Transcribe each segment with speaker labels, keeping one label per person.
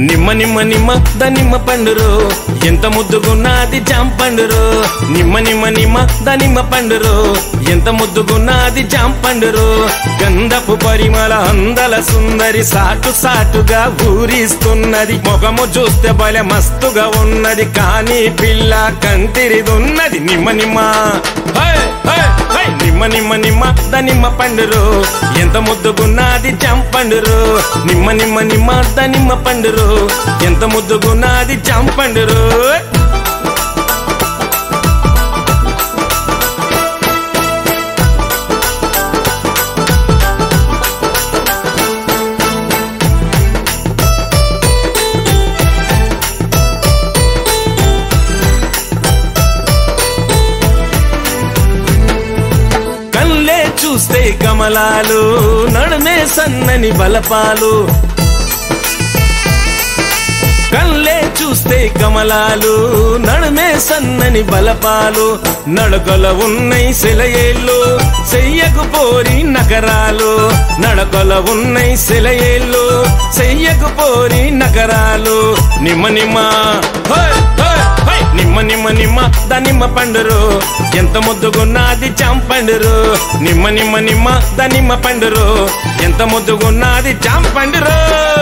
Speaker 1: నిమ్మ నిమ్మ నిమ్మ దానిమ్మ పండురో ఎంత ముద్దుగున్నది జాంపండురో నిమ్మ నిమ్మ నిమ్మ దానిమ్మ పండురో ఎంత ముద్దుగున్నది జాంపండురో గంధపు పరిమళ అందల సుందరి సాటు సాటుగా ఊరిస్తున్నది మొగము చూస్తే భలే మస్తుగా ఉన్నది కానీ పిల్ల కంటిరిదున్నది నిమ్మ నిమ్మ నిమ్మ నిమ్మ నిమ్మ దానిమ్మ పండురో ఎంత ముద్దుగున్నది జాంపండురో నిమ్మ నిమ్మ నిమ్మ దానిమ్మ పండురో ఎంత ముద్దుగున్నది జాంపండురో చూస్తే కమలాలు నడుమే సన్నని బలపాలు కళ్ళే చూస్తే కమలాలు నడుమే సన్నని బలపాలు నడకల ఉన్నై సెలయేళ్ళు చెయ్యకు పోరి నగరాలు నడకల ఉన్నై సెలయేళ్ళు చెయ్యకు పోరి నగరాలు నిమ్మ నిమ్మ నిమ్మ నిమ్మ నిమ్మ దానిమ్మ పండురో ఎంత ముద్దుగున్నది జాంపండురో నిమ్మ నిమ్మ నిమ్మ దానిమ్మ పండురో ఎంత ముద్దుగున్నది జాంపండురో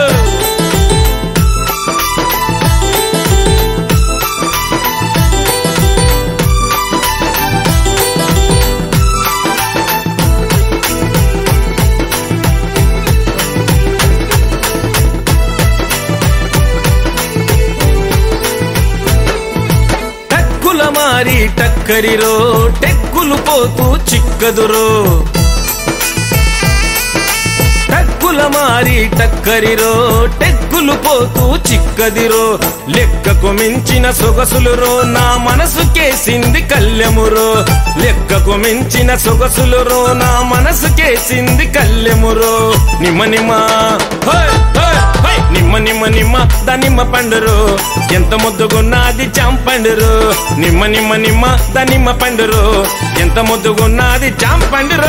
Speaker 1: మారి టక్కరిరో టెక్కులు పోతూ చిక్కదురో టక్కుల మారి టక్కరిరో టెక్కులు పోతూ చిక్కదిరో లెక్కకు మించిన సొగసులురో నా మనసుకేసింది కళ్ళెమురో లెక్కకు మించిన సొగసులురో నా మనసుకేసింది కళ్ళెమురో నిమ్మ నిమ్మ నిమ్మ నిమ్మ నిమ్మ దానిమ్మ పండురో ఎంత ముద్దుగున్నది జాంపండురో నిమ్మ నిమ్మ నిమ్మ దానిమ్మ పండురో ఎంత ముద్దుగున్నది జాంపండురో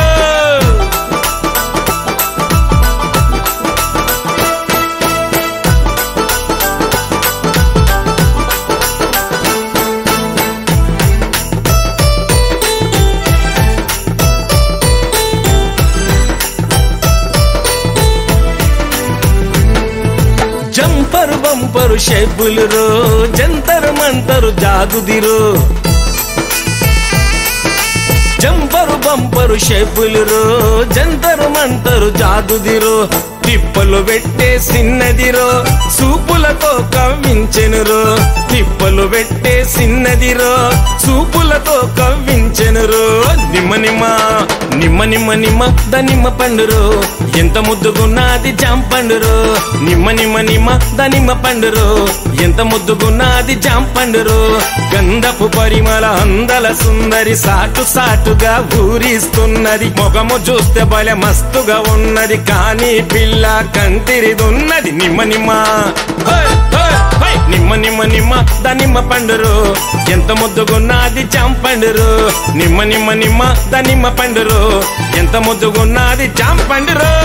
Speaker 1: జంపరు బంపరు షేపులురో జంతరు మంతరు జాదుదిరో జంపరు బంపరు షేపులురో జంతరు మంతరు జాదుదిరో తిప్పలు పెట్టే సిన్నదిరో సూపులతో కవ్వించెనురో తిప్పలు పెట్టే సిన్నదిరో సూపులతో కవ్వించెనురో నిమ్మ నిమ్మ నిమ్మ నిమ్మ నిమ్మ దానిమ్మ పండురో ఎంత ముద్దుగున్నది జాంపండురో నిమ్మ నిమ్మ నిమ్మ దానిమ్మ పండురో ఎంత ముద్దుగున్నది జాంపండురో గంధపు పరిమళ అందల సుందరి సాటు సాటుగా ఊరిస్తున్నది మొగము చూస్తే భలే మస్తుగా ఉన్నది కానీ పిల్ల కంటిరిదున్నది నిమ్మ నిమ్మ నిమ్మ నిమ్మ నిమ్మ దానిమ్మ పండురో ఎంత ముద్దుగున్నది జాంపండురో నిమ్మ నిమ్మ నిమ్మ దానిమ్మ పండురో ఎంత ముద్దుగున్నది జాంపండురో